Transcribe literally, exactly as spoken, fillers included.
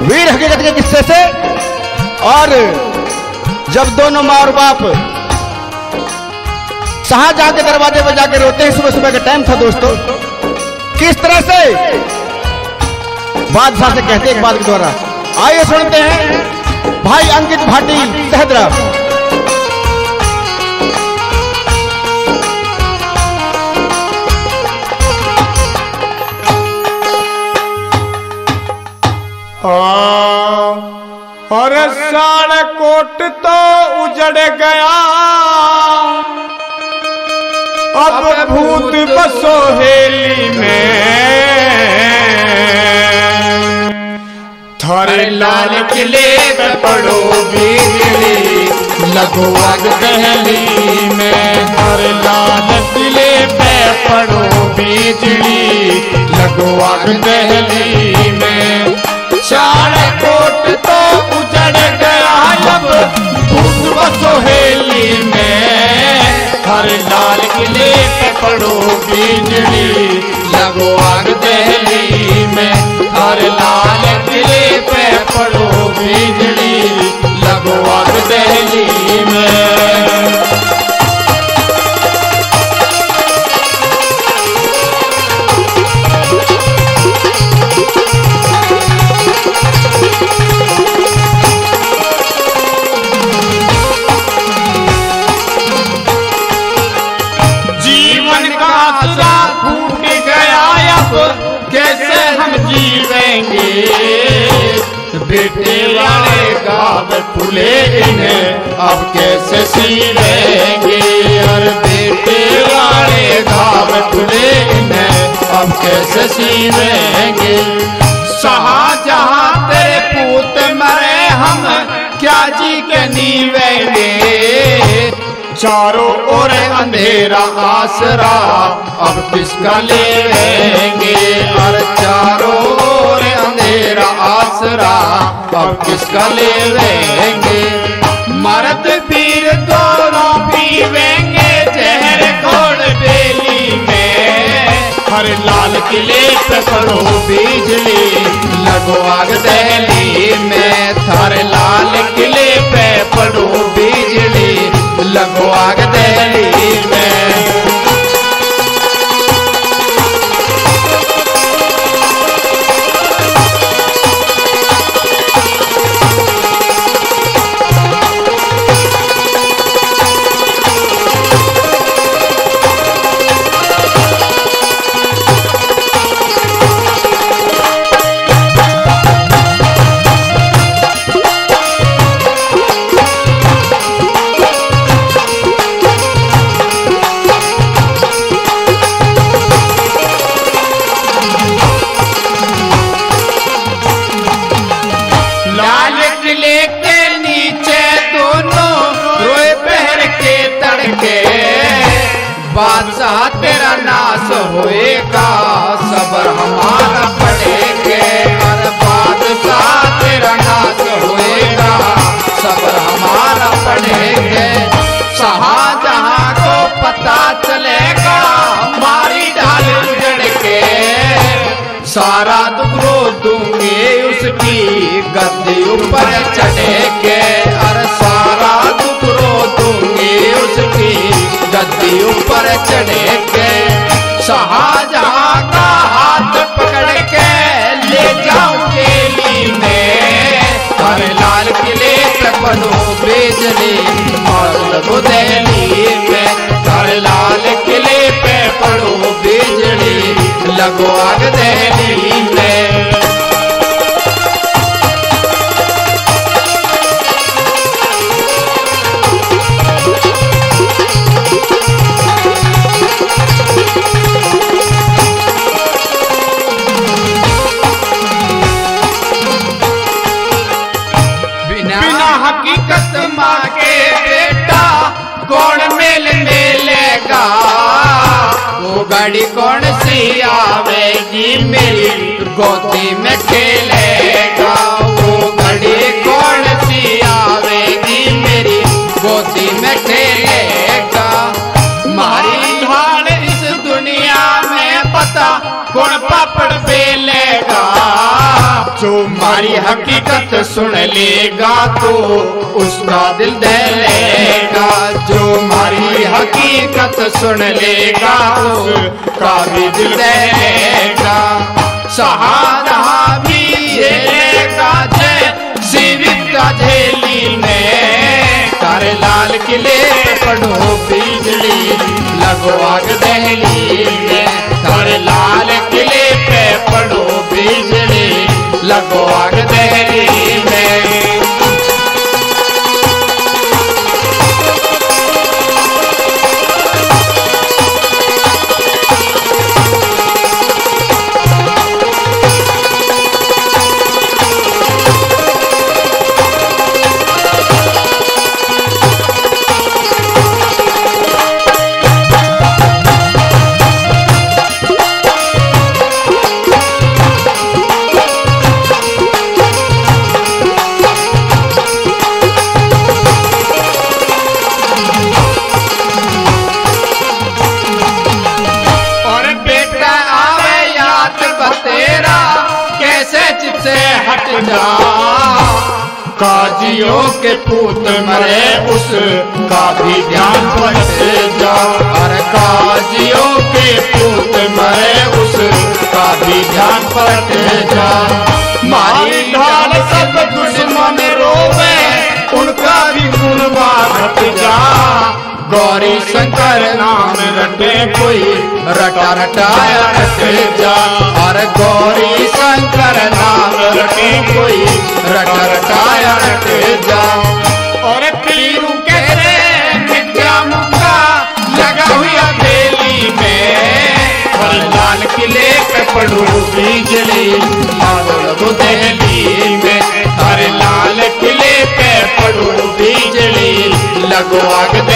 वीर हकीकत के किस्से से। और जब दोनों माँ और बाप शाहजहां के दरवाजे पर जाके रोते हैं, सुबह सुबह का टाइम था दोस्तों, किस तरह से बादशाह से कहते एक बात के द्वारा। आइए सुनते हैं भाई अंकित भाटी सहदरा। और साढ़े कोट तो उजड़ गया, अब भूत बसो हेली में, थारे लाल किले पे पड़ो बिजली, लगो आग दहली में, थारे लाल किले पे पड़ो बिजली, लगो आग दहली में। साढ़े कोट तो उजड़ गया, अब भूत बसो हेली में, थारे लाल किले पे पड़ो बिजली, लगो आग दहली में, थारे लाल किले पे पड़ो बिजली, लगो आग दहली में। जीवन का आसरा फूट गया, अब कैसे हम जीवेंगे, बेटे वाले गाँव फूले इन्हें अब कैसे सीवेंगे, और बेटे वाले गाँव फूले इन्हें अब कैसे सीवेंगे। शाहजहां तेरे पूत मरे, हम क्या जी के नीवेंगे, चारों ओर अंधेरा आसरा अब किसका लेंगे, और चारों ओर अंधेरा आसरा अब किसका लेंगे। मर्द वीर दोनों पीवेंगे जहर घोड़ बेली में, हर लाल किले पे पड़ो बिजली, लगो आग दहली में, थारे लाल किले पे पड़ो बिजली, लगो आग दहली में। बादशाह तेरा नाश होएगा, सबर हमारा पड़ेगे, अरे बादशाह तेरा नाश होएगा, सबर हमारा पड़ेगे। शाहजहां को पता चलेगा, हमारी ढाल उजड़ के, सारा दुख रो दूंगे उसकी गद्दी ऊपर चढ़ेगे, अरे सारा दुख रो दूंगे उसकी गद्दी ऊपर चढ़े के। शाहजहां का हाथ पकड़ के ले जाऊं जेली में, हर लाल किले पे पड़ो बिजली, और लगो दहली में, हर लाल किले पे पड़ो बिजली, लगो आग दहली में। हकीकत माँ के बेटा कौन मेल मिलेगा, वो गाड़ी कौन सी आवेगी मेरी गोदी में खेलेगा, वो गाड़ी कौन सी आवेगी मेरी गोदी में खेलेगा। मारी ढाल इस दुनिया में पता कौन पापड़ बेलेगा। जो मारी हकीकत सुन लेगा तो उसका दिल दहलेगा। जो मारी हकीकत सुन लेगा उसका भी दिल दहलेगा। सहारा भी झेलेगा जय जीवित का झेली में। तारे लाल किले पे पढ़ो बिजली लगो आग दहली में। तारे लाल किले पे पढ़ो बिजली लगो आग दहली में। काजियों के पूत मरे उसका भी ध्यान बट जा। और काजियों के पूत मरे उसका भी ध्यान बट जा। मारी ढाल सब दुश्मन रोवे उनका भी गुणवा घट जा। गौरी शंकर नाम रटे कोई रटा रटाया रट जा। और गौरी शंकर नाम रटे कोई रटा रटाया रट जा। और पीरू कहते मिर्जा मुक्का लगा हुआ बेली में। और लाल किले पे पढ़ो बिजली लगो दहली में। और लाल किले पे पढ़ो बिजली लगो आग